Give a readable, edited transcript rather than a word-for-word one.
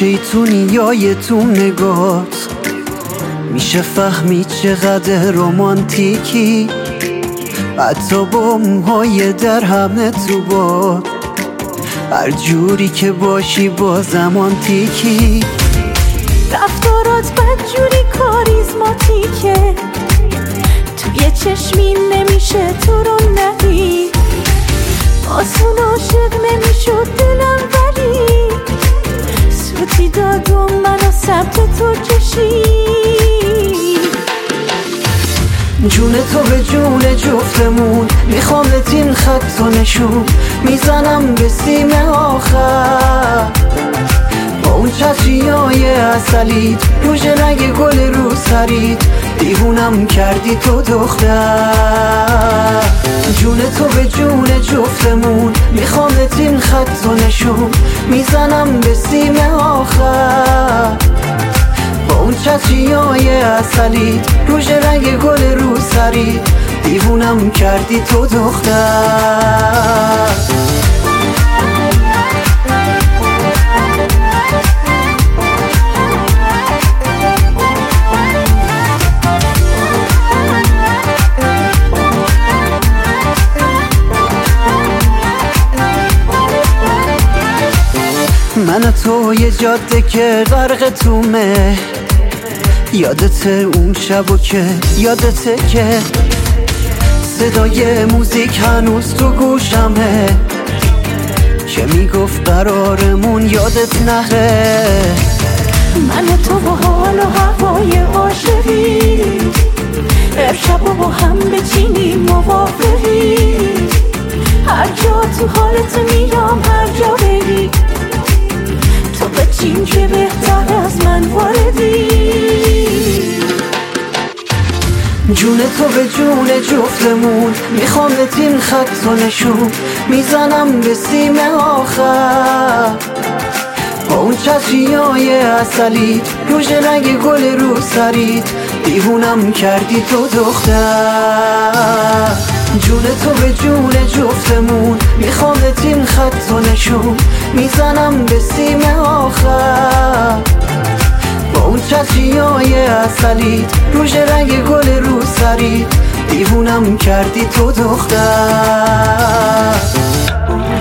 شیطونی یای تو نگات میشه فهمید چقدر رومانتیکی، حتی با موهای در همه تو باد، هر جوری که باشی بازم آنتیکی. رفتارات بدجوری کاریزماتیکه، توی چشمی نمیشه تو رو ندید، آسون عاشق نمیشد دلم ولی سوتی داد و منو سمت تو کشید. جون تو به جون جفتمون میخوامت این خط و نشون، میزنم به سیم آخر با اون چشیای اصلیت، روژ رنگ گل رو سرید، دیوونم کردی تو دختر. جون تو به جون جفتمون میخوامت این خط و نشون، میزنم به سیم آخر با اون چشیای اصلیت، روژ رنگ گل رو سرید، دیوونم کردی تو دختر. من تو یه جاده که غرق تو مه، یادت اون شبو که یادته که صدای موزیک هنوز تو گوشمه که میگفت قرارمون یادت نره. من تو با حال و هوای عاشقی، امشب با هم بچینیم موافقی، هر جا تو حالت میام هر جا بری، تو بچین که بهتر از من واردی. جون تو به جون جفتمون میخوامت این خط و نشون، میزنم به سیم آخر با اون چشیای اصلیت، روژ رنگ گل رو سرید، دیوونم کردی تو دختر. جون تو به جون جفتمون میخوامت این خط و نشون، میزنم به سیم آخر با اون چشیای اصلیت، روژ رنگ گل رو سرید، دیوونم کردی تو دختر.